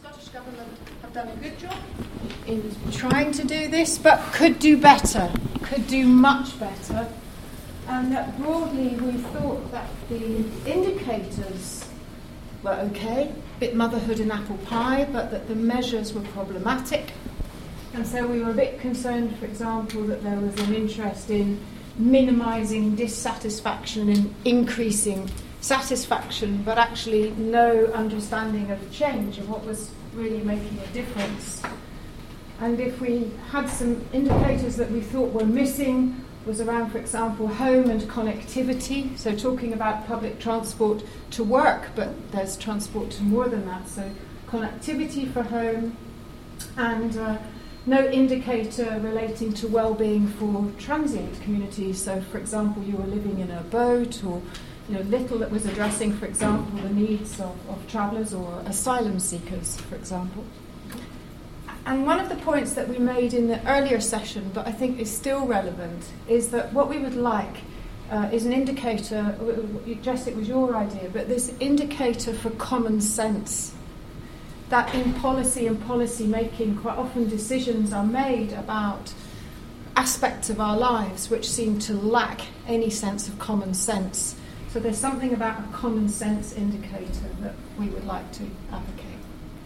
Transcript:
Scottish Government have done a good job in trying to do this, but could do better, could do much better. And that broadly we thought that the indicators were okay, a bit motherhood and apple pie, but that the measures were problematic. And so we were a bit concerned, for example, that there was an interest in minimising dissatisfaction and increasing satisfaction, but actually no understanding of change and what was really making a difference. And if we had some indicators that we thought were missing, was around, for example, home and connectivity, so talking about public transport to work, but there's transport to more than that, so connectivity for home, and no indicator relating to well-being for transient communities. So, for example, you were living in a boat, or little that was addressing, for example, the needs of travellers or asylum seekers, for example. And one of the points that we made in the earlier session, but I think is still relevant, is that what we would like is an indicator. Jess, it was your idea, but this indicator for common sense. That in policy and policy making, quite often decisions are made about aspects of our lives which seem to lack any sense of common sense. So there's something about a common sense indicator that we would like to advocate.